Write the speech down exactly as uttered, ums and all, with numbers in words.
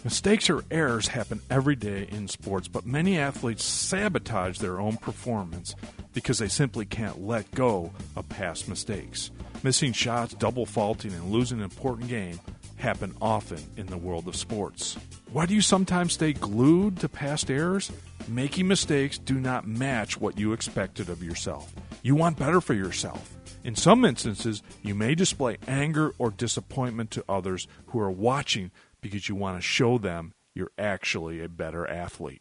Mistakes or errors happen every day in sports, but many athletes sabotage their own performance because they simply can't let go of past mistakes. Missing shots, double faulting, and losing an important game happen often in the world of sports. Why do you sometimes stay glued to past errors? Making mistakes do not match what you expected of yourself. You want better for yourself. In some instances, you may display anger or disappointment to others who are watching because you want to show them you're actually a better athlete.